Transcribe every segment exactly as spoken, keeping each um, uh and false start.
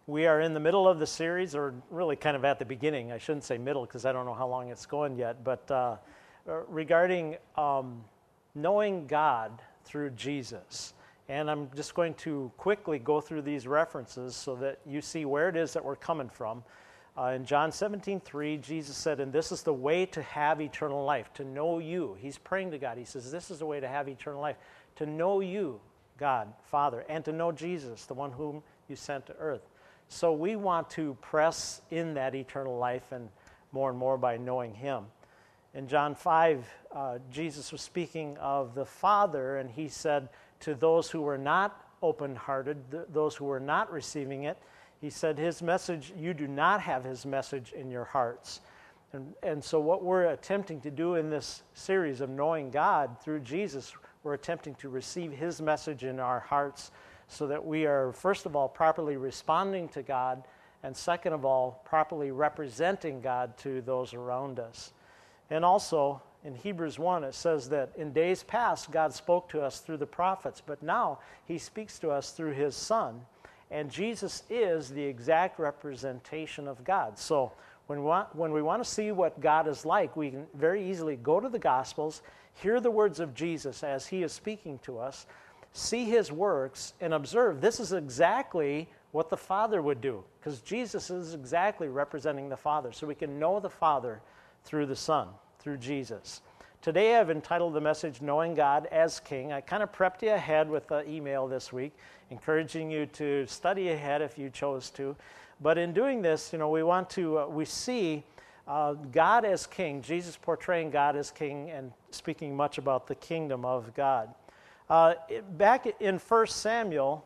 We are in the middle of the series, or really kind of at the beginning. I shouldn't say middle because I don't know how long it's going yet, but uh, regarding um, knowing God through Jesus. And I'm just going to quickly go through these references so that you see where it is that we're coming from. Uh, in John seventeen three, Jesus said, and this is the way to have eternal life, to know you. He's praying to God. He says, this is the way to have eternal life, to know you, God, Father, and to know Jesus, the one whom you sent to earth. So we want to press in that eternal life and more and more by knowing him. In John five, uh, Jesus was speaking of the Father, and he said to those who were not open-hearted, th- those who were not receiving it, he said, his message, you do not have his message in your hearts. And, and so what we're attempting to do in this series of knowing God through Jesus, we're attempting to receive his message in our hearts so that we are, first of all, properly responding to God, and second of all, properly representing God to those around us. And also, in Hebrews one, it says that in days past, God spoke to us through the prophets, but now he speaks to us through his Son. And Jesus is the exact representation of God. So when we want, when we want to see what God is like, we can very easily go to the Gospels, hear the words of Jesus as he is speaking to us, see his works, and observe this is exactly what the Father would do, because Jesus is exactly representing the Father. So we can know the Father through the Son, through Jesus. Today I've entitled the message, Knowing God as King. I kind of prepped you ahead with an email this week, encouraging you to study ahead if you chose to. But in doing this, you know, we want to, uh, we see uh, God as King, Jesus portraying God as King and speaking much about the kingdom of God. Uh, back in First Samuel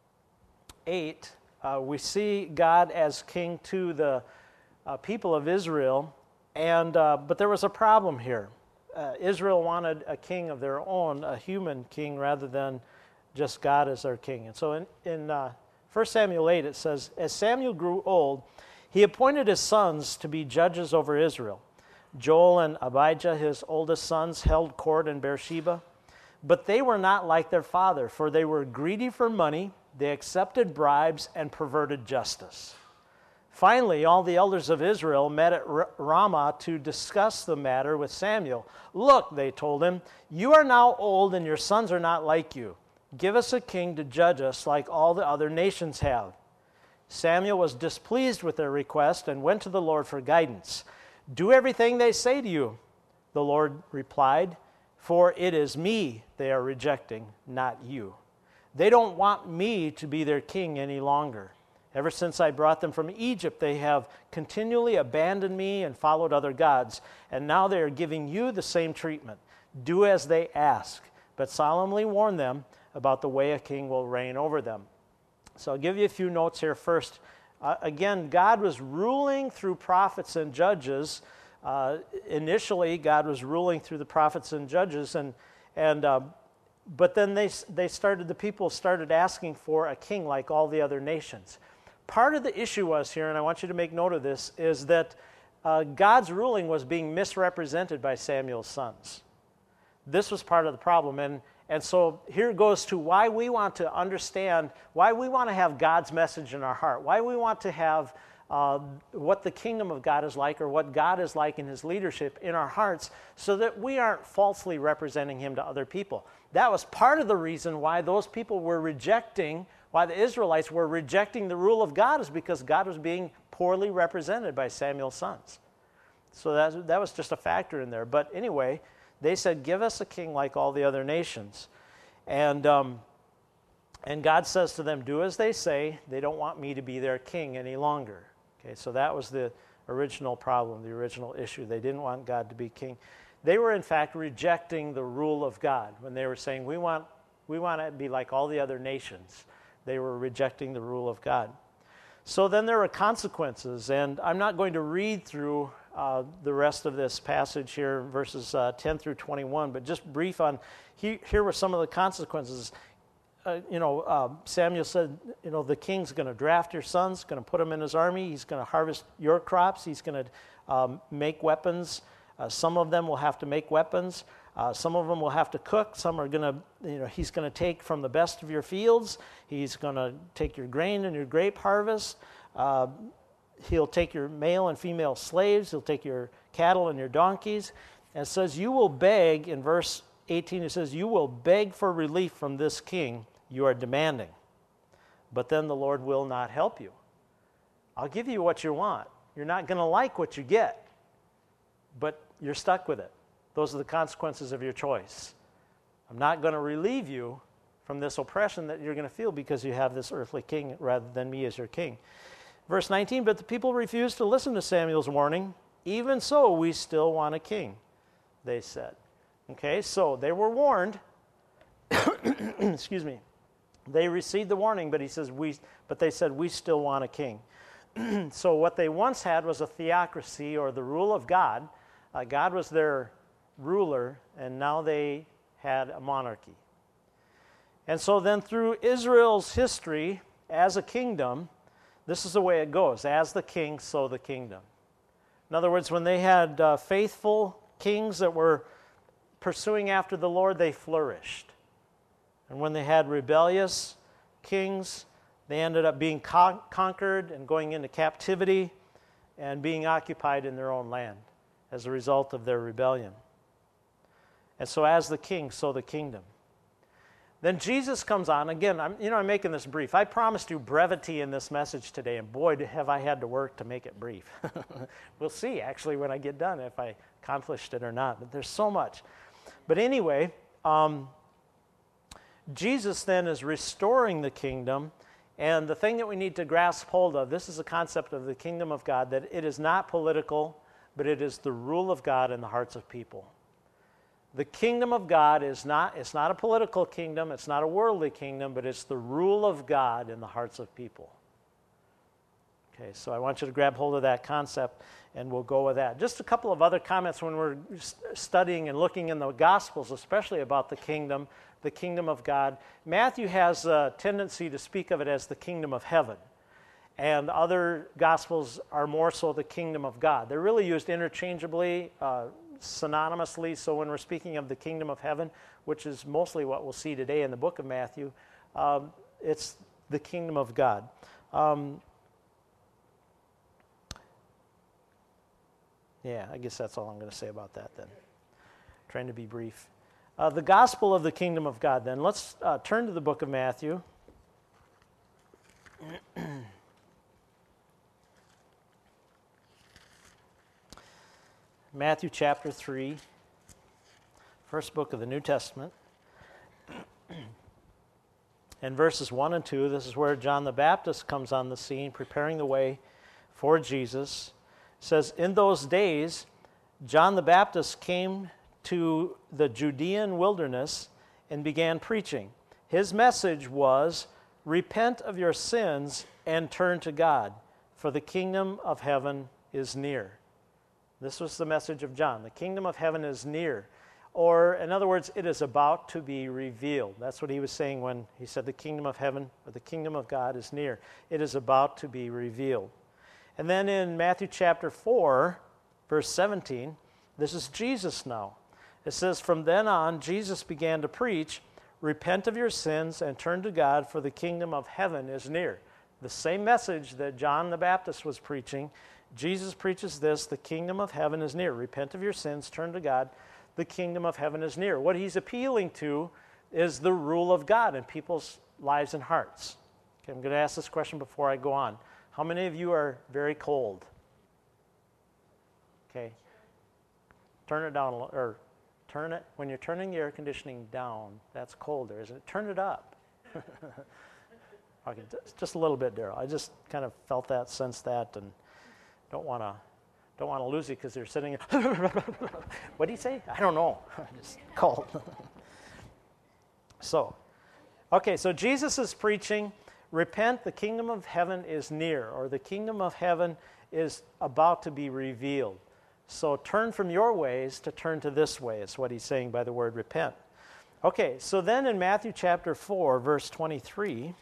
eight, uh, we see God as king to the uh, people of Israel, and uh, but there was a problem here. Uh, Israel wanted a king of their own, a human king, rather than just God as their king. And so in, in uh, First Samuel eight, it says, as Samuel grew old, he appointed his sons to be judges over Israel. Joel and Abijah, his oldest sons, held court in Beersheba. But they were not like their father, for they were greedy for money, they accepted bribes, and perverted justice. Finally, all the elders of Israel met at Ramah to discuss the matter with Samuel. Look, they told him, you are now old and your sons are not like you. Give us a king to judge us like all the other nations have. Samuel was displeased with their request and went to the Lord for guidance. Do everything they say to you, the Lord replied. For it is me they are rejecting, not you. They don't want me to be their king any longer. Ever since I brought them from Egypt, they have continually abandoned me and followed other gods, and now they are giving you the same treatment. Do as they ask, but solemnly warn them about the way a king will reign over them. So I'll give you a few notes here first. Uh, again, God was ruling through prophets and judges. Uh, initially, God was ruling through the prophets and judges, and and uh, but then they they started the people started asking for a king like all the other nations. Part of the issue was here, and I want you to make note of this, is that uh, God's ruling was being misrepresented by Samuel's sons. This was part of the problem, and and so here goes to why we want to understand, why we want to have God's message in our heart, why we want to have Uh, what the kingdom of God is like, or what God is like in his leadership in our hearts, so that we aren't falsely representing him to other people. That was part of the reason why those people were rejecting, why the Israelites were rejecting the rule of God, is because God was being poorly represented by Samuel's sons. So that, that was just a factor in there. But anyway, they said, give us a king like all the other nations. And um, and God says to them, do as they say. They don't want me to be their king any longer. Okay, so that was the original problem, the original issue. They didn't want God to be king. They were, in fact, rejecting the rule of God. When they were saying, we want, we want to be like all the other nations, they were rejecting the rule of God. So then there were consequences, and I'm not going to read through uh, the rest of this passage here, verses uh, ten through twenty-one, but just brief on, he, here were some of the consequences. Uh, you know, uh, Samuel said, you know, the king's going to draft your sons, going to put them in his army. He's going to harvest your crops. He's going to um, make weapons. Uh, some of them will have to make weapons. Uh, some of them will have to cook. Some are going to, you know, he's going to take from the best of your fields. He's going to take your grain and your grape harvest. Uh, he'll take your male and female slaves. He'll take your cattle and your donkeys. And it says, you will beg, in verse eighteen, it says, you will beg for relief from this king you are demanding. But then the Lord will not help you. I'll give you what you want. You're not going to like what you get, but you're stuck with it. Those are the consequences of your choice. I'm not going to relieve you from this oppression that you're going to feel because you have this earthly king rather than me as your king. Verse nineteen, but the people refused to listen to Samuel's warning. Even so, we still want a king, they said. Okay, so they were warned. Excuse me. They received the warning, but he says we. But they said we still want a king. So what they once had was a theocracy, or the rule of God. Uh, God was their ruler, and now they had a monarchy. And so then through Israel's history as a kingdom, this is the way it goes. As the king, so the kingdom. In other words, when they had uh, faithful kings that were pursuing after the Lord, they flourished. And when they had rebellious kings, they ended up being con- conquered and going into captivity and being occupied in their own land as a result of their rebellion. And so as the king, so the kingdom. Then Jesus comes on. Again, I'm, you know, I'm making this brief. I promised you brevity in this message today, and boy, have I had to work to make it brief. We'll see, actually, when I get done, if I accomplished it or not. But there's so much. But anyway, um, Jesus then is restoring the kingdom, and the thing that we need to grasp hold of, this is a concept of the kingdom of God, that it is not political, but it is the rule of God in the hearts of people. The kingdom of God is not, it's not a political kingdom, it's not a worldly kingdom, but it's the rule of God in the hearts of people. Okay, so I want you to grab hold of that concept, and we'll go with that. Just a couple of other comments when we're studying and looking in the Gospels, especially about the kingdom, the kingdom of God. Matthew has a tendency to speak of it as the kingdom of heaven, and other Gospels are more so the kingdom of God. They're really used interchangeably, uh, synonymously, so when we're speaking of the kingdom of heaven, which is mostly what we'll see today in the book of Matthew, um, it's the kingdom of God. Um, yeah, I guess that's all I'm going to say about that then. Trying to be brief. Uh, the gospel of the kingdom of God then. Let's uh, turn to the book of Matthew. Matthew chapter three, first book of the New Testament. In verses one and two, this is where John the Baptist comes on the scene, preparing the way for Jesus. It says, in those days, John the Baptist came to the Judean wilderness and began preaching. His message was, repent of your sins and turn to God, for the kingdom of heaven is near. This was the message of John. The kingdom of heaven is near. Or, in other words, it is about to be revealed. That's what he was saying when he said the kingdom of heaven, or the kingdom of God is near. It is about to be revealed. And then in Matthew chapter four, verse seventeen, this is Jesus now. It says, from then on, Jesus began to preach, repent of your sins and turn to God, for the kingdom of heaven is near. The same message that John the Baptist was preaching, Jesus preaches this, the kingdom of heaven is near. Repent of your sins, turn to God, the kingdom of heaven is near. What he's appealing to is the rule of God in people's lives and hearts. Okay, I'm going to ask this question before I go on. How many of you are very cold? Okay. Turn it down, or turn it, when you're turning the air conditioning down, that's colder, isn't it? Turn it up. Okay, just a little bit, Daryl. I just kind of felt that, sensed that, and don't want to don't want to lose you because they're sitting what do you say? I don't know. Just cold. So, okay, so Jesus is preaching, repent, the kingdom of heaven is near, or the kingdom of heaven is about to be revealed. So turn from your ways to turn to this way, is what he's saying by the word repent. Okay, so then in Matthew chapter four, verse twenty-three,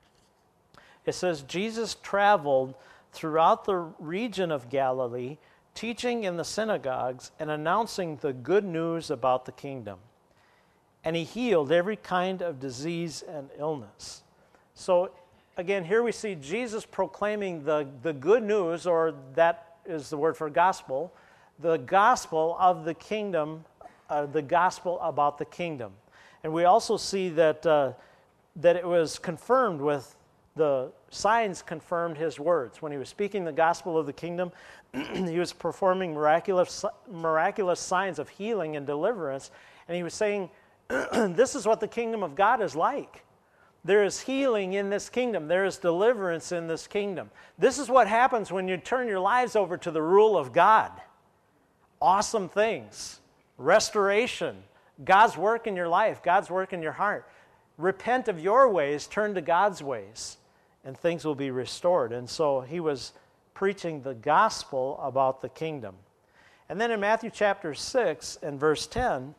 it says, Jesus traveled throughout the region of Galilee, teaching in the synagogues and announcing the good news about the kingdom. And he healed every kind of disease and illness. So again, here we see Jesus proclaiming the, the good news, or that is the word for gospel, the gospel of the kingdom, uh, the gospel about the kingdom. And we also see that, uh, that it was confirmed with the signs confirmed his words. When he was speaking the gospel of the kingdom, he was performing miraculous, miraculous signs of healing and deliverance. And he was saying, this is what the kingdom of God is like. There is healing in this kingdom. There is deliverance in this kingdom. This is what happens when you turn your lives over to the rule of God. Awesome things. Restoration. God's work in your life. God's work in your heart. Repent of your ways. Turn to God's ways. And things will be restored. And so he was preaching the gospel about the kingdom. And then in Matthew chapter six and verse ten,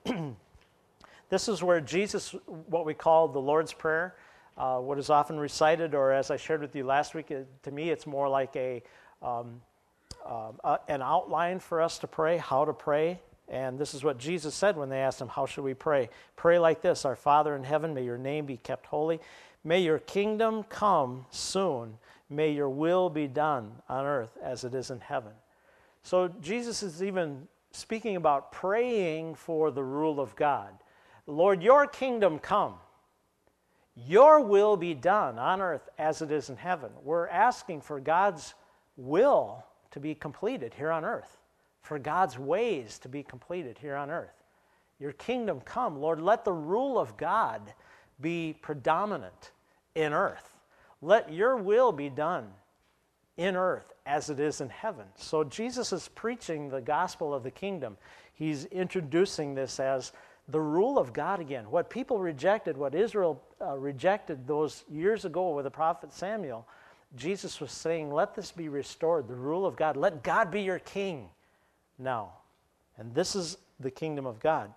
this is where Jesus, what we call the Lord's Prayer, uh, what is often recited, or as I shared with you last week, it, to me it's more like a, um, uh, uh, an outline for us to pray, how to pray. And this is what Jesus said when they asked him, how should we pray? Pray like this: Our Father in heaven, may your name be kept holy. May your kingdom come soon. May your will be done on earth as it is in heaven. So Jesus is even speaking about praying for the rule of God. Lord, your kingdom come. Your will be done on earth as it is in heaven. We're asking for God's will to be completed here on earth, for God's ways to be completed here on earth. Your kingdom come. Lord, let the rule of God be predominant in earth. Let your will be done in earth as it is in heaven. So Jesus is preaching the gospel of the kingdom. He's introducing this as the rule of God again. What people rejected, what Israel uh, rejected those years ago with the prophet Samuel, Jesus was saying, let this be restored, the rule of God. Let God be your king now. And this is the kingdom of God.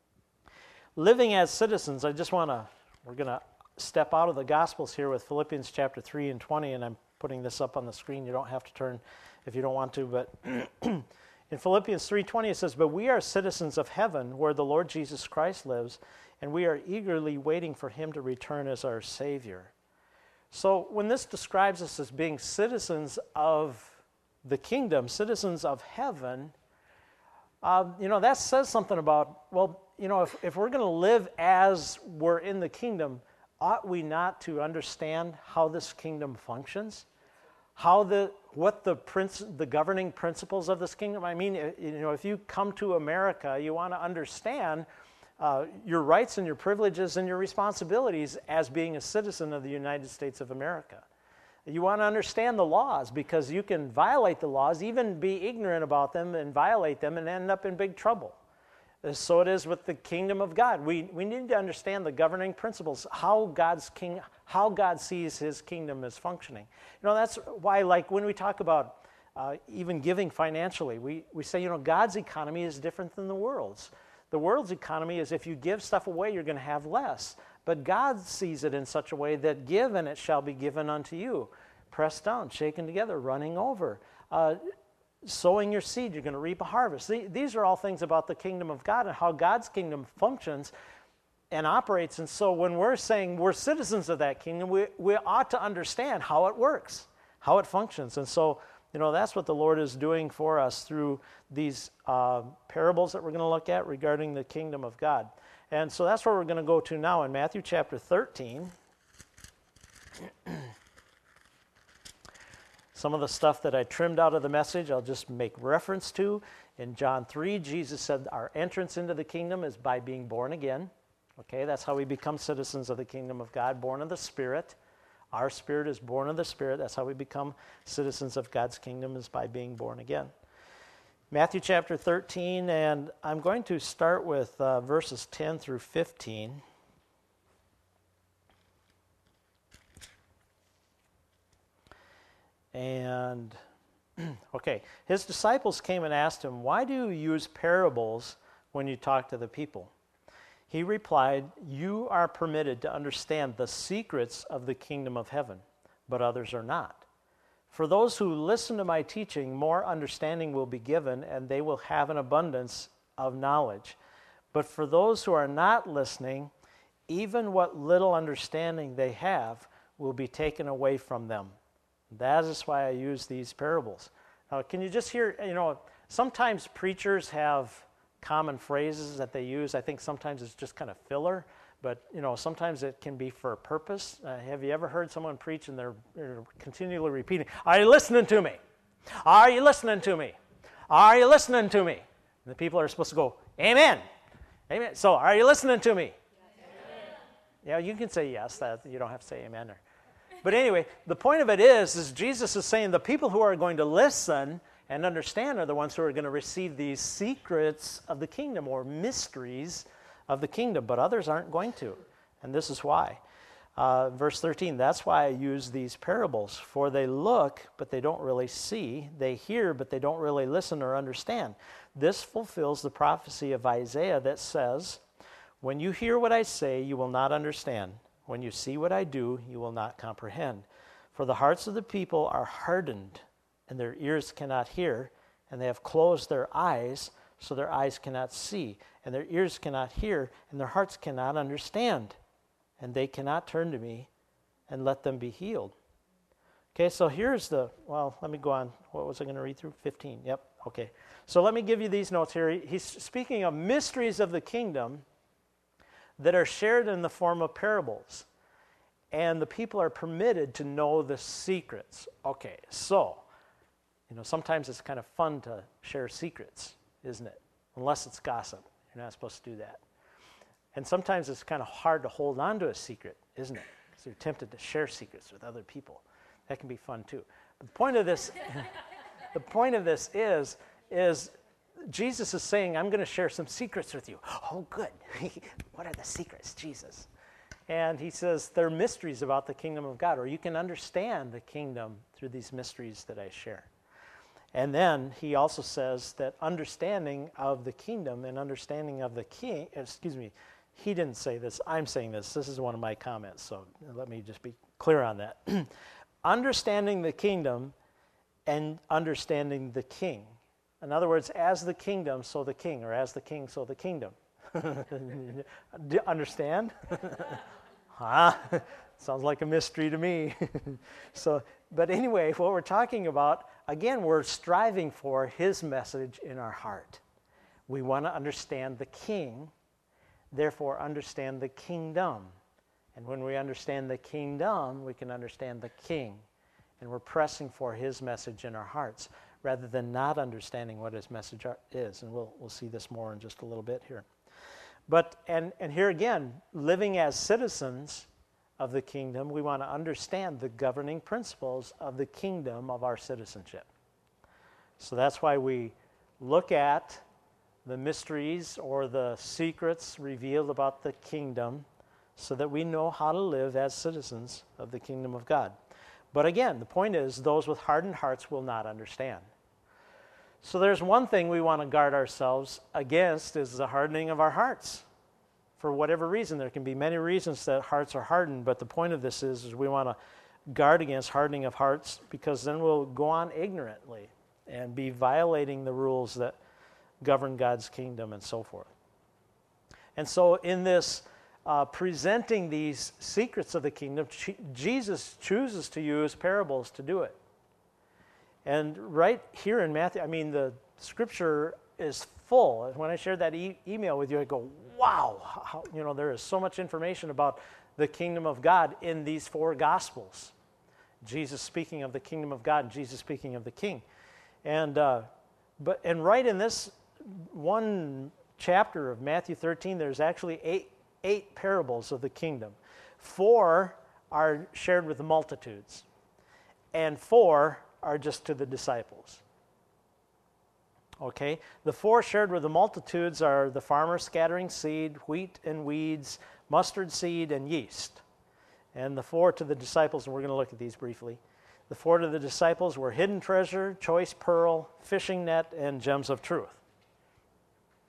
Living as citizens, I just want to, we're going to step out of the Gospels here with Philippians chapter three and twenty, and I'm putting this up on the screen. You don't have to turn if you don't want to, but in Philippians three twenty it says, but we are citizens of heaven where the Lord Jesus Christ lives, and we are eagerly waiting for him to return as our Savior. So when this describes us as being citizens of the kingdom, citizens of heaven, uh, you know, that says something about, well, you know, if, if we're going to live as we're in the kingdom, ought we not to understand how this kingdom functions? How the, what the prince, the governing principles of this kingdom? I mean, you know, if you come to America, you want to understand uh, your rights and your privileges and your responsibilities as being a citizen of the United States of America. You want to understand the laws, because you can violate the laws, even be ignorant about them and violate them and end up in big trouble. So it is with the kingdom of God. We, we need to understand the governing principles, how God's king, how God sees his kingdom is functioning. You know, that's why, like, when we talk about uh, even giving financially, we, we say, you know, God's economy is different than the world's. The world's economy is if you give stuff away, you're going to have less. But God sees it in such a way that give and it shall be given unto you. Pressed down, shaken together, running over. Uh, sowing your seed, you're going to reap a harvest. These are all things about the kingdom of God and how God's kingdom functions and operates. And so when we're saying we're citizens of that kingdom, we, we ought to understand how it works, how it functions. And so, you know, that's what the Lord is doing for us through these uh, parables that we're going to look at regarding the kingdom of God. And so that's where we're going to go to now in Matthew chapter thirteen. Some of the stuff that I trimmed out of the message, I'll just make reference to. In John three, Jesus said our entrance into the kingdom is by being born again. Okay, that's how we become citizens of the kingdom of God, born of the Spirit. Our spirit is born of the Spirit. That's how we become citizens of God's kingdom, is by being born again. Matthew chapter thirteen, and I'm going to start with uh, verses ten through fifteen. And, okay, his disciples came and asked him, why do you use parables when you talk to the people? He replied, you are permitted to understand the secrets of the kingdom of heaven, but others are not. For those who listen to my teaching, more understanding will be given, and they will have an abundance of knowledge. But for those who are not listening, even what little understanding they have will be taken away from them. That is why I use these parables. Now, can you just hear, you know, sometimes preachers have common phrases that they use. I think sometimes it's just kind of filler, but, you know, sometimes it can be for a purpose. Uh, have you ever heard someone preach and they're, they're continually repeating, "Are you listening to me? Are you listening to me? Are you listening to me?" And the people are supposed to go, "Amen. Amen." So, are you listening to me? Yes. Yeah, you can say yes. That you don't have to say amen. Or, but anyway, the point of it is, is Jesus is saying the people who are going to listen and understand are the ones who are going to receive these secrets of the kingdom or mysteries of the kingdom, but others aren't going to. And this is why. Uh, verse thirteen, that's why I use these parables. For they look, but they don't really see. They hear, but they don't really listen or understand. This fulfills the prophecy of Isaiah that says, when you hear what I say, you will not understand. When you see what I do, you will not comprehend. For the hearts of the people are hardened, and their ears cannot hear, and they have closed their eyes, so their eyes cannot see, and their ears cannot hear, and their hearts cannot understand. And they cannot turn to me and let them be healed. Okay, so here's the, well, let me go on. What was I going to read through? fifteen, yep, okay. So let me give you these notes here. He's speaking of mysteries of the kingdom that are shared in the form of parables. And the people are permitted to know the secrets. Okay, so, you know, sometimes it's kind of fun to share secrets, isn't it? Unless it's gossip. You're not supposed to do that. And sometimes it's kind of hard to hold on to a secret, isn't it? Because you're tempted to share secrets with other people. That can be fun too. But the point of this, the point of this is, is Jesus is saying, I'm going to share some secrets with you. Oh, good. What are the secrets, Jesus? And he says they're mysteries about the kingdom of God, or you can understand the kingdom through these mysteries that I share. And then he also says that understanding of the kingdom and understanding of the king, excuse me, he didn't say this, I'm saying this. This is one of my comments, so let me just be clear on that. Understanding the kingdom and understanding the king. In other words, as the kingdom, so the king, or as the king, so the kingdom. Do you understand? Huh? Sounds like a mystery to me. So, but anyway, what we're talking about, again, we're striving for his message in our heart. We want to understand the king, therefore understand the kingdom. And when we understand the kingdom, we can understand the king. And we're pressing for his message in our hearts rather than not understanding what his message is. And we'll we'll see this more in just a little bit here. But, and, and here again, living as citizens of the kingdom, we want to understand the governing principles of the kingdom of our citizenship. So that's why we look at the mysteries or the secrets revealed about the kingdom so that we know how to live as citizens of the kingdom of God. But again, the point is, those with hardened hearts will not understand. So there's one thing we want to guard ourselves against is the hardening of our hearts. For whatever reason, there can be many reasons that hearts are hardened, but the point of this is, is we want to guard against hardening of hearts, because then we'll go on ignorantly and be violating the rules that govern God's kingdom and so forth. And so in this uh, presenting these secrets of the kingdom, Jesus chooses to use parables to do it. And right here in Matthew, I mean, the scripture is full. When I shared that e- email with you, I go, wow, how, you know, there is so much information about the kingdom of God in these four gospels. Jesus speaking of the kingdom of God, and Jesus speaking of the king. And uh, but and right in this one chapter of Matthew thirteen, there's actually eight, eight parables of the kingdom. Four are shared with the multitudes, and four are just to the disciples. Okay? The four shared with the multitudes are the farmer scattering seed, wheat and weeds, mustard seed, and yeast. And the four to the disciples, and we're going to look at these briefly. The four to the disciples were hidden treasure, choice pearl, fishing net, and gems of truth.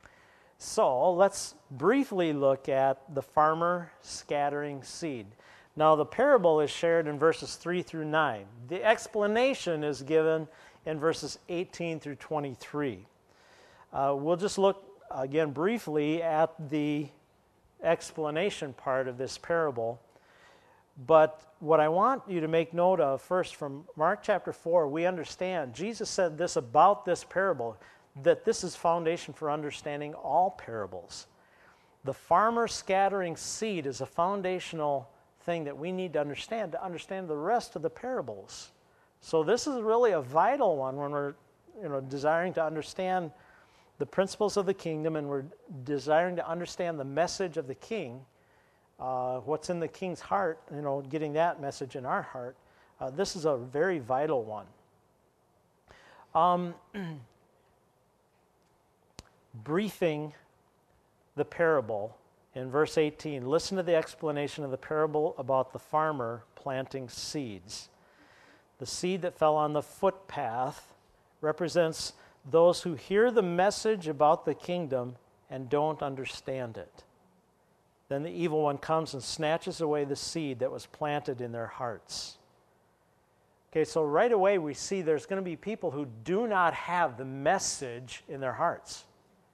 So let's briefly look at the farmer scattering seed. Now, the parable is shared in verses three through nine. The explanation is given in verses eighteen through twenty-three. Uh, we'll just look again briefly at the explanation part of this parable. But what I want you to make note of first from Mark chapter four, we understand Jesus said this about this parable, that this is foundation for understanding all parables. The farmer scattering seed is a foundational thing that we need to understand to understand the rest of the parables. So this is really a vital one when we're, you know, desiring to understand the principles of the kingdom and we're desiring to understand the message of the king, uh, what's in the king's heart, you know, getting that message in our heart. Uh, this is a very vital one. Um, briefing the parable in verse eighteen, listen to the explanation of the parable about the farmer planting seeds. The seed that fell on the footpath represents those who hear the message about the kingdom and don't understand it. Then the evil one comes and snatches away the seed that was planted in their hearts. Okay, so right away we see there's going to be people who do not have the message in their hearts.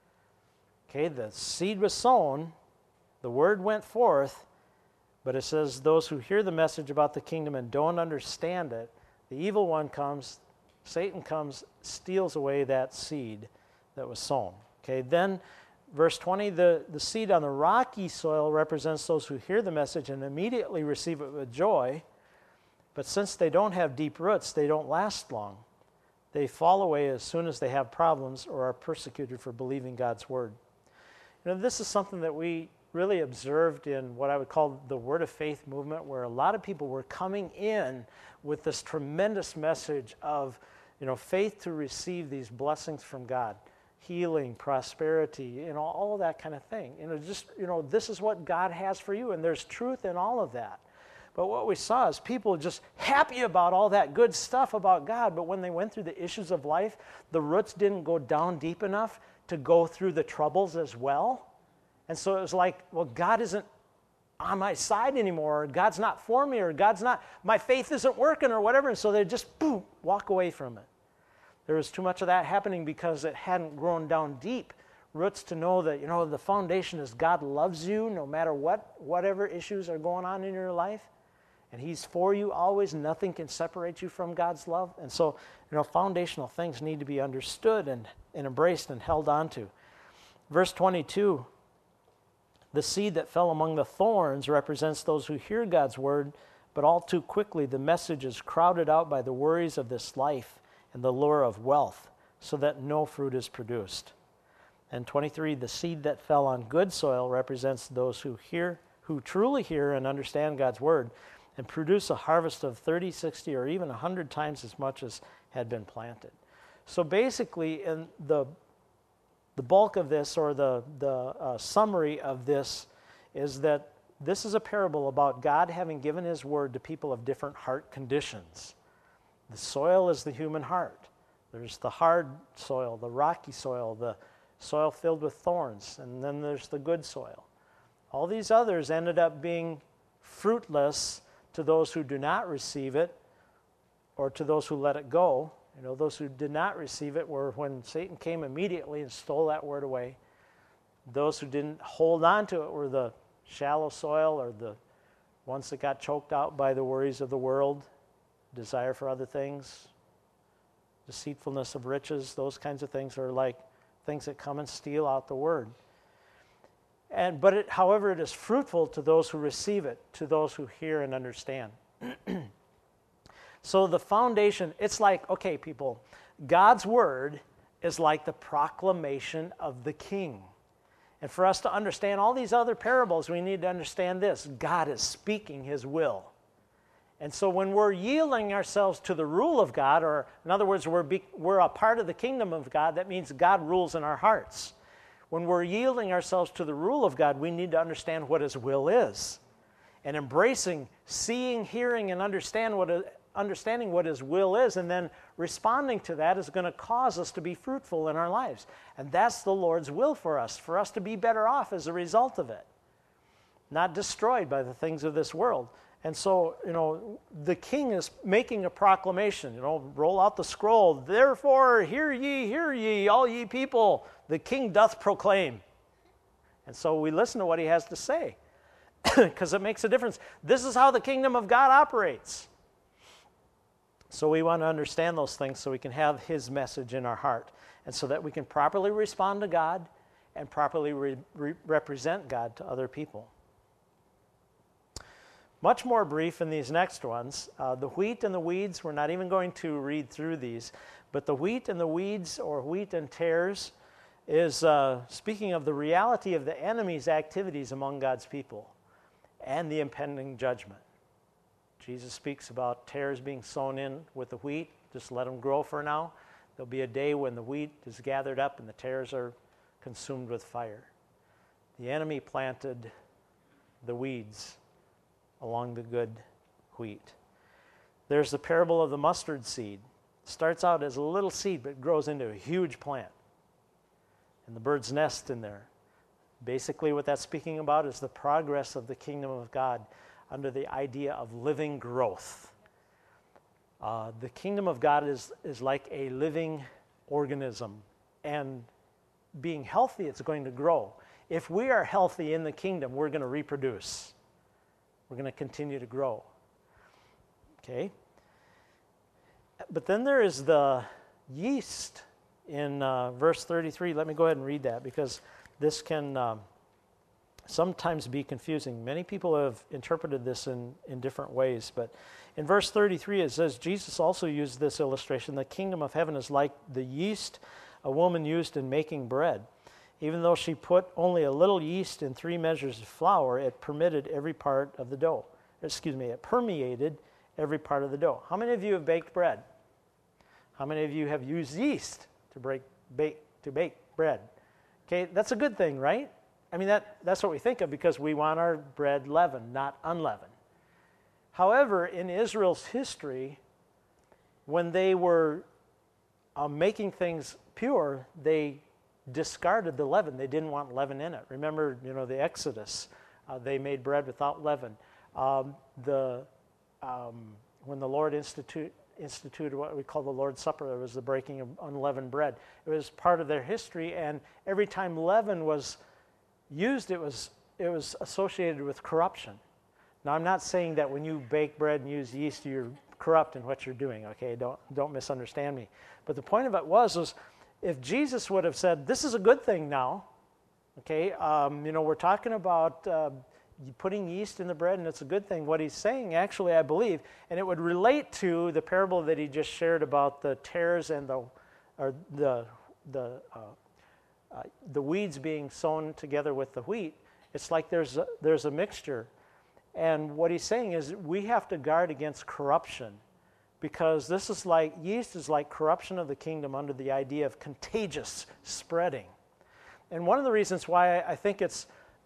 Okay, the seed was sown, the word went forth, but it says those who hear the message about the kingdom and don't understand it, the evil one comes, Satan comes, steals away that seed that was sown. Okay, then verse twenty, the, the seed on the rocky soil represents those who hear the message and immediately receive it with joy, but since they don't have deep roots, they don't last long. They fall away as soon as they have problems or are persecuted for believing God's word. You know, this is something that we really observed in what I would call the Word of Faith movement, where a lot of people were coming in with this tremendous message of, you know, faith to receive these blessings from God, healing, prosperity, you know, all of that kind of thing. You know, just, you know, this is what God has for you, and there's truth in all of that. But what we saw is people just happy about all that good stuff about God, but when they went through the issues of life, the roots didn't go down deep enough to go through the troubles as well. And so it was like, well, God isn't on my side anymore, or God's not for me, or God's not, my faith isn't working, or whatever. And so they just, boom, walk away from it. There was too much of that happening because it hadn't grown down deep roots to know that, you know, the foundation is God loves you no matter what, whatever issues are going on in your life. And he's for you always. Nothing can separate you from God's love. And so, you know, foundational things need to be understood and, and embraced and held on to. Verse twenty-two, the seed that fell among the thorns represents those who hear God's word, but all too quickly the message is crowded out by the worries of this life and the lure of wealth, so that no fruit is produced. And twenty-three, the seed that fell on good soil represents those who hear, who truly hear and understand God's word, and produce a harvest of thirty, sixty, or even one hundred times as much as had been planted. So basically, in the the bulk of this, or the, the uh, summary of this, is that this is a parable about God having given his word to people of different heart conditions. The soil is the human heart. There's the hard soil, the rocky soil, the soil filled with thorns, and then there's the good soil. All these others ended up being fruitless to those who do not receive it, or to those who let it go. You know, those who did not receive it were when Satan came immediately and stole that word away. Those who didn't hold on to it were the shallow soil, or the ones that got choked out by the worries of the world, desire for other things, deceitfulness of riches. Those kinds of things are like things that come and steal out the word. And but it, however, it is fruitful to those who receive it, to those who hear and understand. So the foundation, it's like, okay, people, God's word is like the proclamation of the king. And for us to understand all these other parables, we need to understand this: God is speaking his will. And so when we're yielding ourselves to the rule of God, or in other words, we're, be, we're a part of the kingdom of God, that means God rules in our hearts. When we're yielding ourselves to the rule of God, we need to understand what his will is. And embracing, seeing, hearing, and understand what, understanding what his will is, and then responding to that, is going to cause us to be fruitful in our lives. And that's the Lord's will for us, for us to be better off as a result of it. Not destroyed by the things of this world. And so, you know, the king is making a proclamation, you know, roll out the scroll. Therefore, hear ye, hear ye, all ye people, the king doth proclaim. And so we listen to what he has to say because it makes a difference. This is how the kingdom of God operates. So we want to understand those things so we can have his message in our heart and so that we can properly respond to God and properly re- re- represent God to other people. Much more brief in these next ones. Uh, the wheat and the weeds, we're not even going to read through these, but the wheat and the weeds, or wheat and tares, is uh, speaking of the reality of the enemy's activities among God's people and the impending judgment. Jesus speaks about tares being sown in with the wheat. Just let them grow for now. There'll be a day when the wheat is gathered up and the tares are consumed with fire. The enemy planted the weeds along the good wheat. There's the parable of the mustard seed. It starts out as a little seed, but grows into a huge plant. And the bird's nest in there. Basically what that's speaking about is the progress of the kingdom of God under the idea of living growth. Uh, the kingdom of God is, is like a living organism, and being healthy, it's going to grow. If we are healthy in the kingdom, we're going to reproduce. We're going to continue to grow. Okay? But then there is the yeast in uh, verse thirty-three. Let me go ahead and read that because this can um, sometimes be confusing. Many people have interpreted this in, in different ways. But in verse thirty-three, it says, Jesus also used this illustration. The kingdom of heaven is like the yeast a woman used in making bread. Even though she put only a little yeast in three measures of flour, it permitted every part of the dough. Excuse me, it permeated every part of the dough. How many of you have baked bread? How many of you have used yeast to break, bake, to bake bread? Okay, that's a good thing, right? I mean, that, that's what we think of because we want our bread leavened, not unleavened. However, in Israel's history, when they were uh, making things pure, they discarded the leaven. They didn't want leaven in it. Remember, you know, the Exodus. Uh, they made bread without leaven. Um, the um, when the Lord institute, instituted what we call the Lord's Supper, it was the breaking of unleavened bread. It was part of their history, and every time leaven was used, it was it was associated with corruption. Now, I'm not saying that when you bake bread and use yeast, you're corrupt in what you're doing. Okay, don't don't misunderstand me. But the point of it was was. If Jesus would have said, this is a good thing now, okay, um, you know, we're talking about uh, putting yeast in the bread and it's a good thing. What he's saying, actually, I believe, and it would relate to the parable that he just shared about the tares and the, or the, the, uh, uh, the weeds being sown together with the wheat. It's like there's a, there's a mixture. And what he's saying is we have to guard against corruption. Because this is like, yeast is like corruption of the kingdom under the idea of contagious spreading. And one of the reasons why I think it's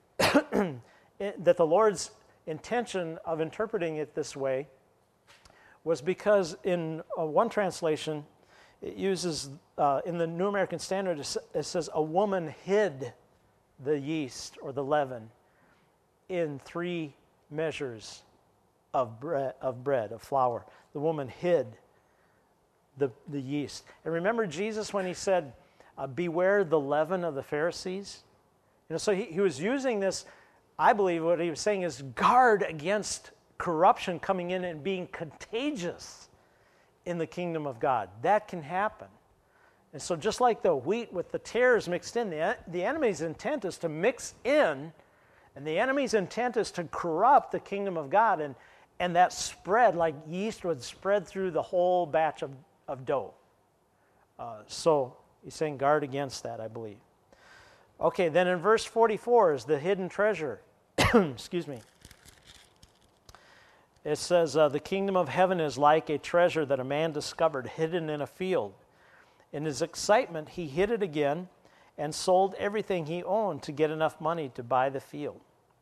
that the Lord's intention of interpreting it this way was because in uh, one translation, it uses, uh, in the New American Standard, it says, a woman hid the yeast or the leaven in three measures of bread, of bread, of flour. The woman hid the, the yeast. And remember Jesus when he said, uh, beware the leaven of the Pharisees? You know, so he, he was using this, I believe what he was saying is guard against corruption coming in and being contagious in the kingdom of God. That can happen. And so just like the wheat with the tares mixed in, the, the enemy's intent is to mix in, and the enemy's intent is to corrupt the kingdom of God, and And that spread, like yeast would spread through the whole batch of, of dough. Uh, so he's saying guard against that, I believe. Okay, then in verse forty-four is the hidden treasure. Excuse me. It says, uh, the kingdom of heaven is like a treasure that a man discovered hidden in a field. In his excitement, he hid it again and sold everything he owned to get enough money to buy the field.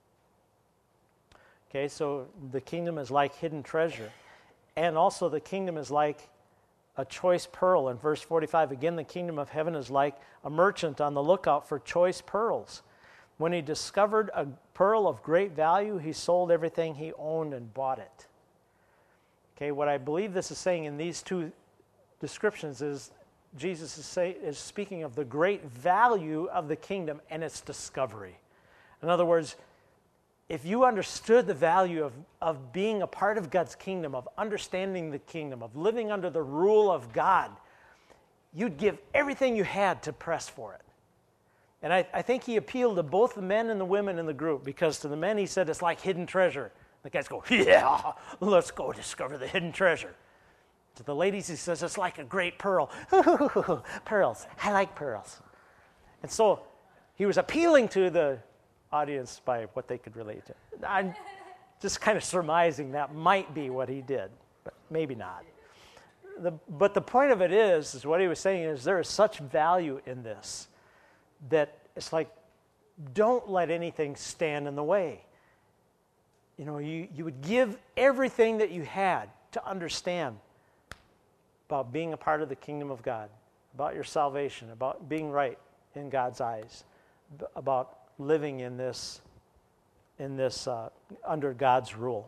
Okay, so the kingdom is like hidden treasure. And also the kingdom is like a choice pearl. In verse forty-five, again, the kingdom of heaven is like a merchant on the lookout for choice pearls. When he discovered a pearl of great value, he sold everything he owned and bought it. Okay, what I believe this is saying in these two descriptions is Jesus is, say, is speaking of the great value of the kingdom and its discovery. In other words, if you understood the value of, of being a part of God's kingdom, of understanding the kingdom, of living under the rule of God, you'd give everything you had to press for it. And I, I think he appealed to both the men and the women in the group, because to the men he said it's like hidden treasure. The guys go, yeah, let's go discover the hidden treasure. To the ladies he says it's like a great pearl. Pearls, I like pearls. And so he was appealing to the audience by what they could relate to. I'm just kind of surmising that might be what he did, but maybe not. The, but the point of it is, is what he was saying is there is such value in this that it's like, don't let anything stand in the way. You know, you, you would give everything that you had to understand about being a part of the kingdom of God, about your salvation, about being right in God's eyes, about living in this, in this uh, under God's rule.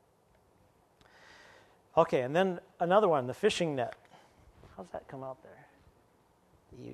Okay, and then another one, the fishing net. How's that come out there? You.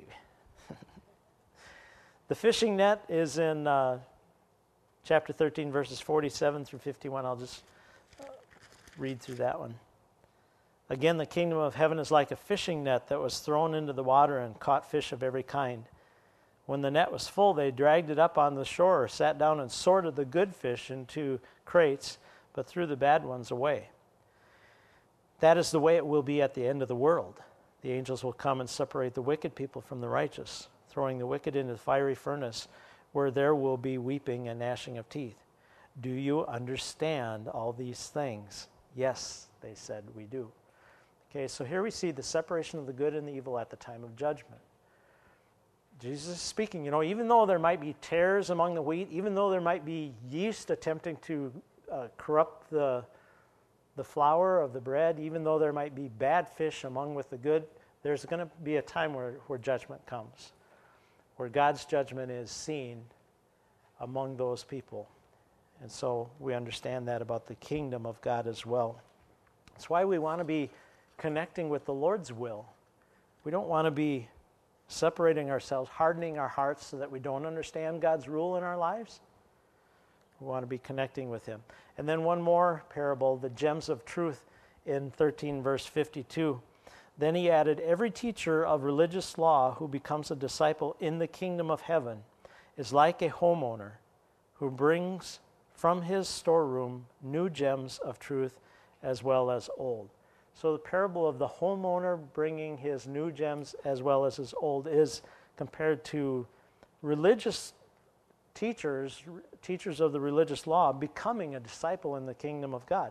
The fishing net is in uh, chapter thirteen, verses forty-seven through fifty-one. I'll just uh, read through that one. Again, the kingdom of heaven is like a fishing net that was thrown into the water and caught fish of every kind. When the net was full, they dragged it up on the shore, sat down and sorted the good fish into crates, but threw the bad ones away. That is the way it will be at the end of the world. The angels will come and separate the wicked people from the righteous, throwing the wicked into the fiery furnace, where there will be weeping and gnashing of teeth. Do you understand all these things? Yes, they said, we do. Okay, so here we see the separation of the good and the evil at the time of judgment. Jesus is speaking, you know, even though there might be tares among the wheat, even though there might be yeast attempting to uh, corrupt the, the flour of the bread, even though there might be bad fish among with the good, there's going to be a time where, where judgment comes, where God's judgment is seen among those people. And so we understand that about the kingdom of God as well. That's why we want to be connecting with the Lord's will. We don't want to be separating ourselves, hardening our hearts so that we don't understand God's rule in our lives. We want to be connecting with him. And then one more parable, the gems of truth in thirteen verse fifty-two. Then he added, every teacher of religious law who becomes a disciple in the kingdom of heaven is like a homeowner who brings from his storeroom new gems of truth as well as old. So the parable of the homeowner bringing his new gems as well as his old is compared to religious teachers, teachers of the religious law, becoming a disciple in the kingdom of God.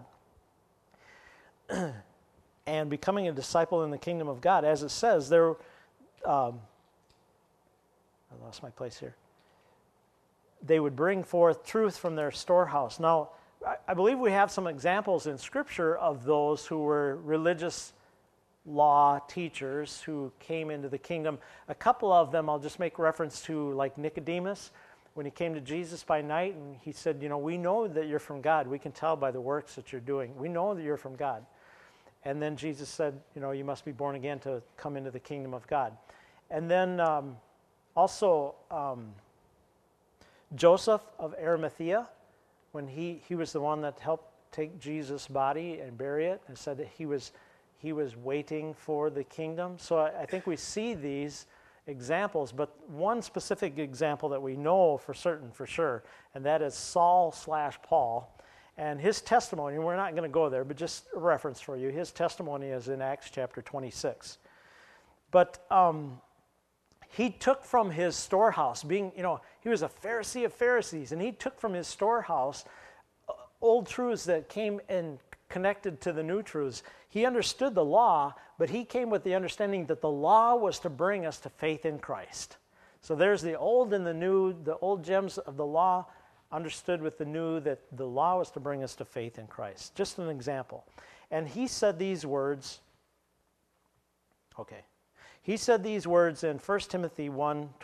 And becoming a disciple in the kingdom of God, as it says there, um, I lost my place here. They would bring forth truth from their storehouse. Now, I believe we have some examples in Scripture of those who were religious law teachers who came into the kingdom. A couple of them I'll just make reference to, like Nicodemus, when he came to Jesus by night and he said, you know, we know that you're from God. We can tell by the works that you're doing. We know that you're from God. And then Jesus said, you know, you must be born again to come into the kingdom of God. And then um, also um, Joseph of Arimathea, when he, he was the one that helped take Jesus' body and bury it, and said that he was he was waiting for the kingdom. So I, I think we see these examples, but one specific example that we know for certain, for sure, and that is Saul slash Paul. And his testimony, we're not going to go there, but just a reference for you. His testimony is in Acts chapter twenty-six. But um, he took from his storehouse, being, you know, he was a Pharisee of Pharisees, and he took from his storehouse uh, old truths that came and connected to the new truths. He understood the law, but he came with the understanding that the law was to bring us to faith in Christ. So there's the old and the new, the old gems of the law understood with the new, that the law was to bring us to faith in Christ. Just an example. And he said these words, okay. He said these words in First Timothy one, twelve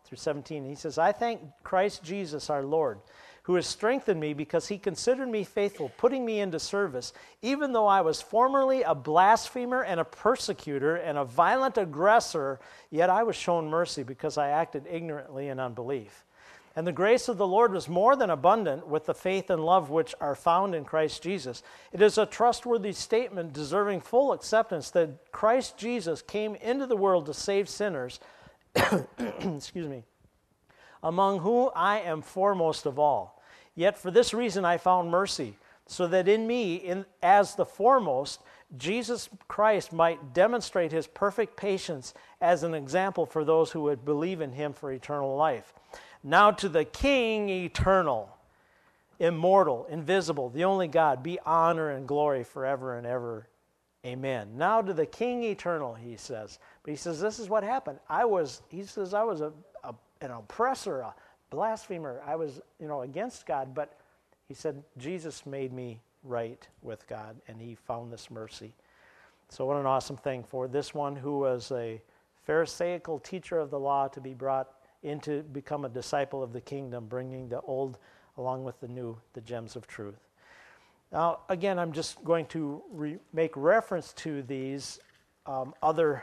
through seventeen. He says, I thank Christ Jesus our Lord, who has strengthened me because he considered me faithful, putting me into service, even though I was formerly a blasphemer and a persecutor and a violent aggressor, yet I was shown mercy because I acted ignorantly in unbelief. And the grace of the Lord was more than abundant with the faith and love which are found in Christ Jesus. It is a trustworthy statement deserving full acceptance that Christ Jesus came into the world to save sinners, excuse me, among whom I am foremost of all. Yet for this reason I found mercy, so that in me, in, as the foremost, Jesus Christ might demonstrate his perfect patience as an example for those who would believe in him for eternal life. Now to the King eternal, immortal, invisible, the only God, be honor and glory forever and ever. Amen. Now to the King eternal, he says. But he says, this is what happened. I was, he says, I was a, a, an oppressor, a blasphemer. I was, you know, against God. But he said, Jesus made me right with God, and he found this mercy. So what an awesome thing for this one who was a Pharisaical teacher of the law to be brought into become a disciple of the kingdom, bringing the old along with the new, the gems of truth. Now, again, I'm just going to re- make reference to these um, other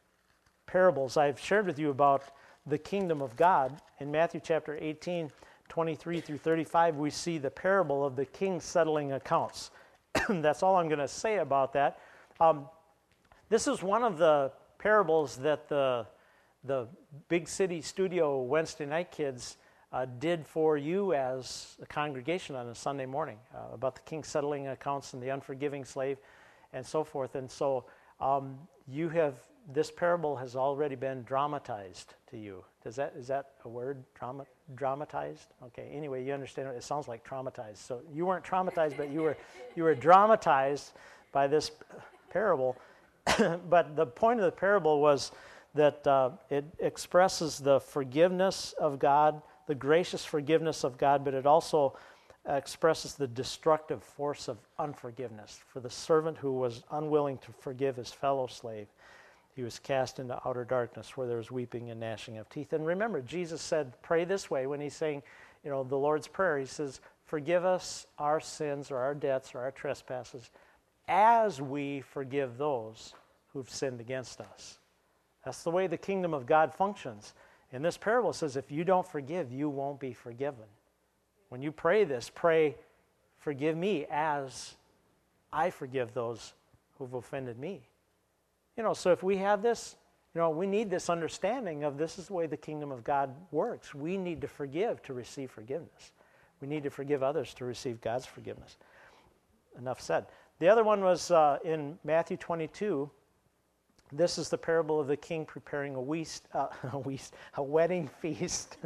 parables. I've shared with you about the kingdom of God. In Matthew chapter eighteen, twenty-three through thirty-five, we see the parable of the king settling accounts. That's all I'm going to say about that. Um, this is one of the parables that the the Big City Studio Wednesday night kids uh, did for you as a congregation on a Sunday morning uh, about the king settling accounts and the unforgiving slave and so forth. And so um, you have, this parable has already been dramatized to you. Does that, is that a word, Drama, dramatized? Okay, anyway, you understand, it sounds like traumatized. So you weren't traumatized, but you were, you were dramatized by this parable. But the point of the parable was that uh, it expresses the forgiveness of God, the gracious forgiveness of God, but it also expresses the destructive force of unforgiveness. For the servant who was unwilling to forgive his fellow slave, he was cast into outer darkness where there was weeping and gnashing of teeth. And remember, Jesus said, pray this way when he's saying, you know, the Lord's Prayer. He says, forgive us our sins or our debts or our trespasses as we forgive those who've sinned against us. That's the way the kingdom of God functions. In this parable, it says, if you don't forgive, you won't be forgiven. When you pray this, pray, forgive me as I forgive those who've offended me. You know, so if we have this, you know, we need this understanding of this is the way the kingdom of God works. We need to forgive to receive forgiveness. We need to forgive others to receive God's forgiveness. Enough said. The other one was uh, in Matthew twenty-two. This is the parable of the king preparing a weast, uh, a, weast a wedding feast.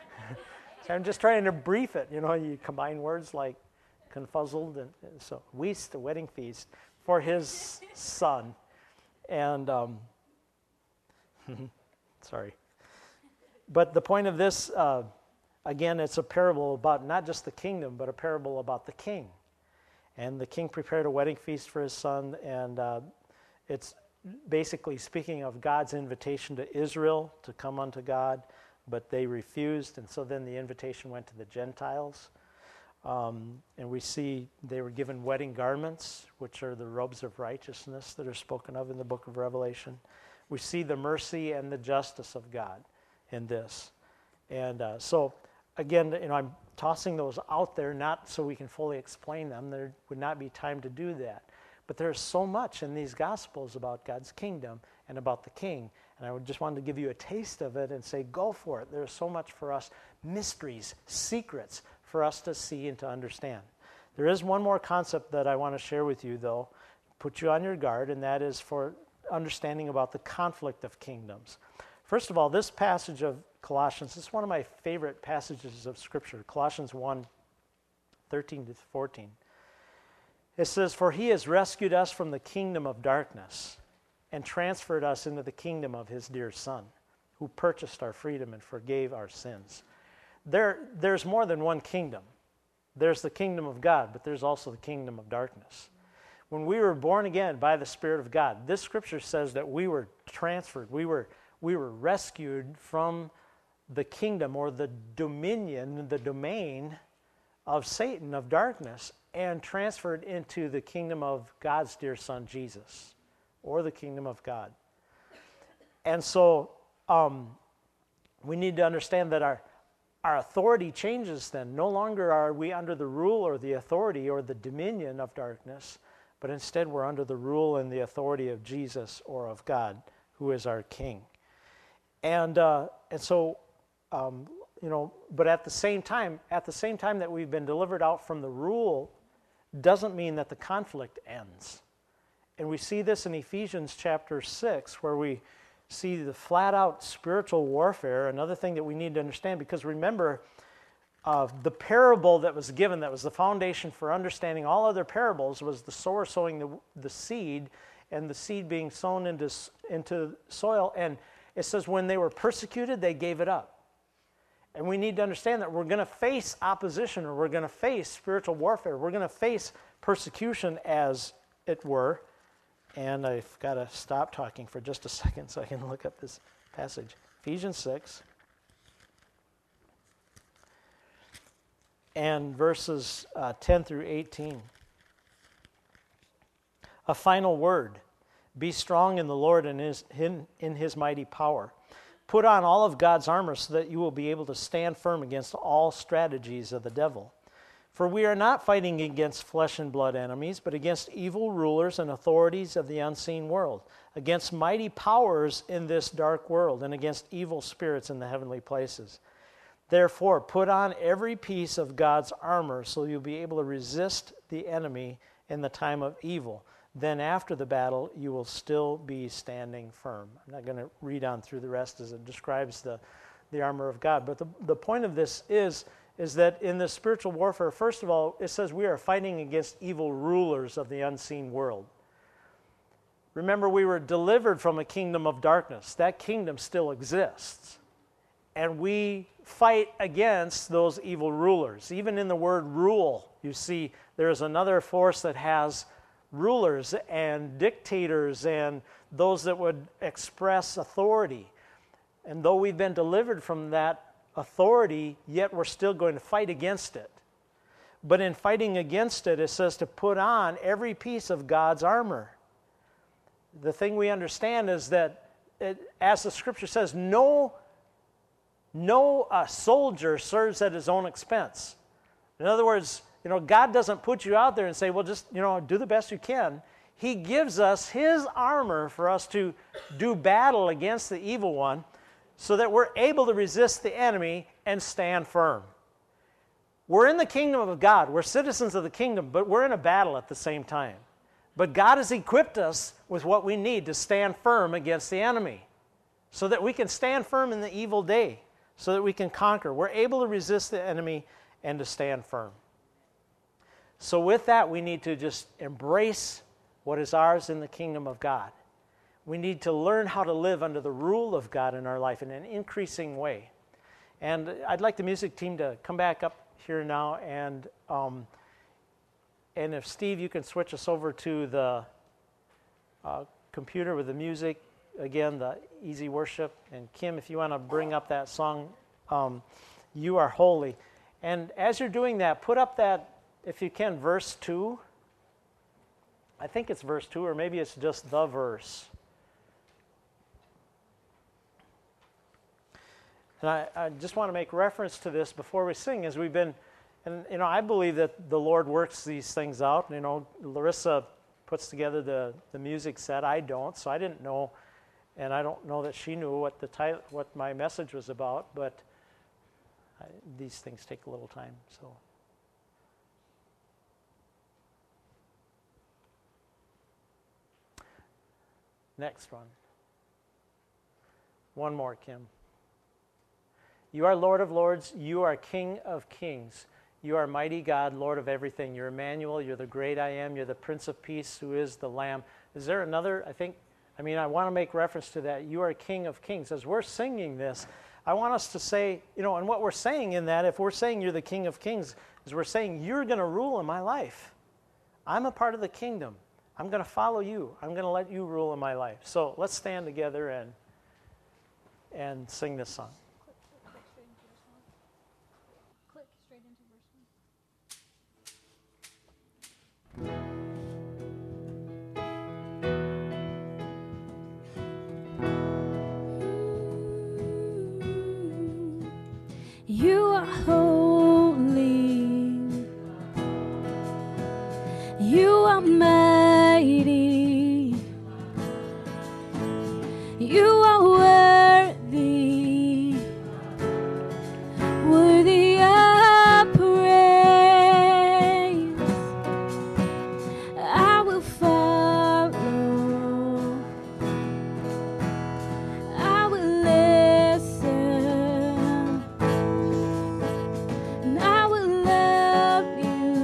So I'm just trying to brief it. You know, you combine words like confuzzled, and, and so weast, a wedding feast, for his son. And, um, sorry. But the point of this, uh, again, it's a parable about not just the kingdom, but a parable about the king. And the king prepared a wedding feast for his son, and uh, it's basically speaking of God's invitation to Israel to come unto God, but they refused, and so then the invitation went to the Gentiles. Um, and we see they were given wedding garments, which are the robes of righteousness that are spoken of in the book of Revelation. We see the mercy and the justice of God in this. And uh, so, again, you know, I'm tossing those out there not so we can fully explain them. There would not be time to do that. But there's so much in these Gospels about God's kingdom and about the king. And I would just wanted to give you a taste of it and say, go for it. There's so much for us, mysteries, secrets for us to see and to understand. There is one more concept that I want to share with you, though, put you on your guard, and that is for understanding about the conflict of kingdoms. First of all, this passage of Colossians is one of my favorite passages of Scripture, Colossians one, thirteen to fourteen. It says, for he has rescued us from the kingdom of darkness and transferred us into the kingdom of his dear Son, who purchased our freedom and forgave our sins. There, there's more than one kingdom. There's the kingdom of God, but there's also the kingdom of darkness. When we were born again by the Spirit of God, this scripture says that we were transferred. We were, we were rescued from the kingdom or the dominion, the domain of Satan, of darkness, and transferred into the kingdom of God's dear Son, Jesus, or the kingdom of God. And so um, we need to understand that our, our authority changes then. No longer are we under the rule or the authority or the dominion of darkness, but instead we're under the rule and the authority of Jesus or of God, who is our King. And uh, and so, um, you know, but at the same time, at the same time that we've been delivered out from the rule, doesn't mean that the conflict ends. And we see this in Ephesians chapter six, where we see the flat-out spiritual warfare. Another thing that we need to understand, because remember, uh, the parable that was given, that was the foundation for understanding all other parables, was the sower sowing the, the seed, and the seed being sown into, into soil. And it says when they were persecuted, they gave it up. And we need to understand that we're going to face opposition, or we're going to face spiritual warfare. We're going to face persecution, as it were. And I've got to stop talking for just a second so I can look up this passage. Ephesians six. And verses uh, ten through eighteen. A final word. Be strong in the Lord and his, in, in his mighty power. Put on all of God's armor so that you will be able to stand firm against all strategies of the devil. For we are not fighting against flesh and blood enemies, but against evil rulers and authorities of the unseen world, against mighty powers in this dark world, and against evil spirits in the heavenly places. Therefore, put on every piece of God's armor so you'll be able to resist the enemy in the time of evil. Then after the battle, you will still be standing firm. I'm not going to read on through the rest as it describes the, the armor of God. But the, the point of this is, is that in the spiritual warfare, first of all, it says we are fighting against evil rulers of the unseen world. Remember, we were delivered from a kingdom of darkness. That kingdom still exists. And we fight against those evil rulers. Even in the word rule, you see there is another force that has rulers and dictators and those that would express authority. And though we've been delivered from that authority, yet we're still going to fight against it. But in fighting against it, it says to put on every piece of God's armor. The thing we understand is that, it, as the scripture says, no, no uh, soldier serves at his own expense. In other words, you know, God doesn't put you out there and say, well, just, you know, do the best you can. He gives us his armor for us to do battle against the evil one so that we're able to resist the enemy and stand firm. We're in the kingdom of God. We're citizens of the kingdom, but we're in a battle at the same time. But God has equipped us with what we need to stand firm against the enemy so that we can stand firm in the evil day, so that we can conquer. We're able to resist the enemy and to stand firm. So with that, we need to just embrace what is ours in the kingdom of God. We need to learn how to live under the rule of God in our life in an increasing way. And I'd like the music team to come back up here now, and um, and if Steve, you can switch us over to the uh, computer with the music, again, the easy worship. And Kim, if you want to bring up that song, um, You Are Holy. And as you're doing that, put up that, if you can, verse two. I think it's verse two, or maybe it's just the verse. And I, I just want to make reference to this before we sing, as we've been, and you know, I believe that the Lord works these things out. You know, Larissa puts together the, the music set. I don't, so I didn't know, and I don't know that she knew what the title, what my message was about. But I, these things take a little time, so. Next one. One more, Kim. You are Lord of lords. You are King of kings. You are mighty God, Lord of everything. You're Emmanuel. You're the great I am. You're the Prince of Peace, who is the Lamb. Is there another? I think, I mean, I want to make reference to that. You are King of kings. As we're singing this, I want us to say, you know, and what we're saying in that, if we're saying you're the King of kings, is we're saying you're going to rule in my life. I'm a part of the kingdom. I'm going to follow you. I'm going to let you rule in my life. So let's stand together and and sing this song. You are worthy, worthy of praise. I will follow, I will listen, and I will love you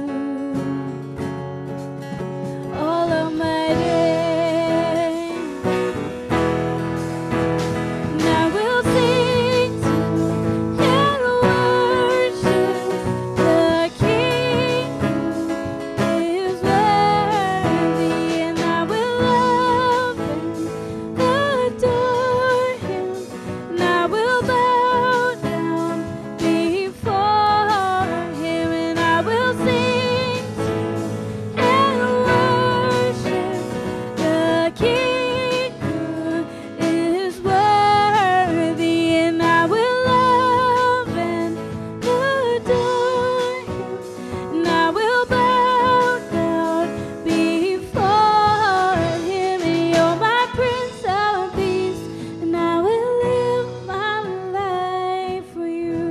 all of my days. And I will sing to and worship the King who is worthy. And I will love and adore him. And I will bow down before him. And I will sing and worship the King who is worthy. And I will love and adore him. And I will bow down before him. And you're my Prince of Peace. And I will live my life for you.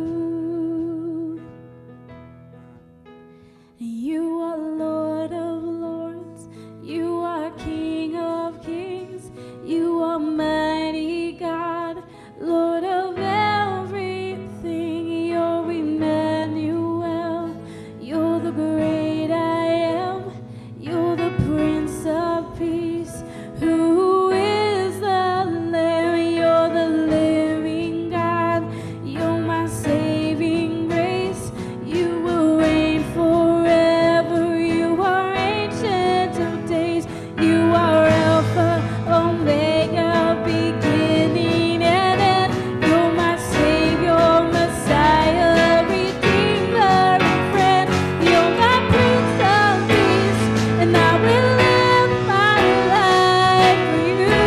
You are Lord of Lords, you are King of Kings, you are mighty God, Lord of everything. You're Emmanuel, you're the great I am, you're the Prince of Peace, who is the Lamb. You're the living God, you're my saving grace. You will reign forever. You are ancient of days. You are Alpha, Omega, beginning and end. You're my Savior, Messiah, Redeemer, and friend. You're my Prince of Peace, and I will live my life for you.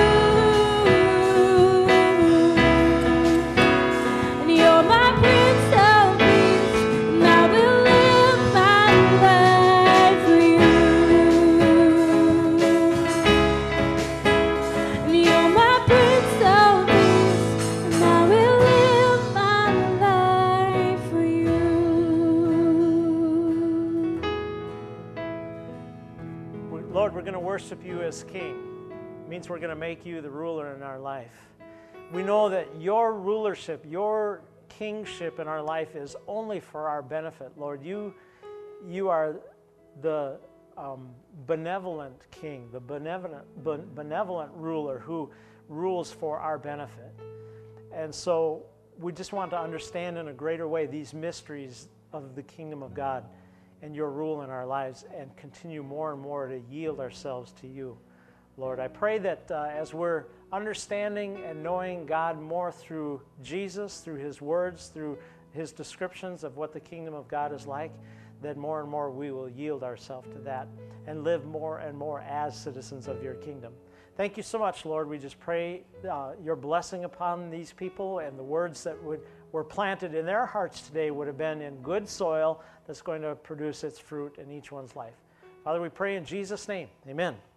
And you're my Prince of Peace, and I will live my life for you. And you're my Prince of Peace, and I will live my life for you. We- Lord, we're going to worship you as King. It means we're going to make you the ruler in our life. We know that your rulership, your kingship in our life is only for our benefit, Lord. You, you are the um, benevolent King, the benevolent, ben- benevolent ruler who rules for our benefit. And so we just want to understand in a greater way these mysteries of the kingdom of God and your rule in our lives, and continue more and more to yield ourselves to you. Lord, I pray that uh, as we're understanding and knowing God more through Jesus, through his words, through his descriptions of what the kingdom of God is like, that more and more we will yield ourselves to that and live more and more as citizens of your kingdom. Thank you so much, Lord. We just pray uh, your blessing upon these people, and the words that would, were planted in their hearts today would have been in good soil that's going to produce its fruit in each one's life. Father, we pray in Jesus' name. Amen.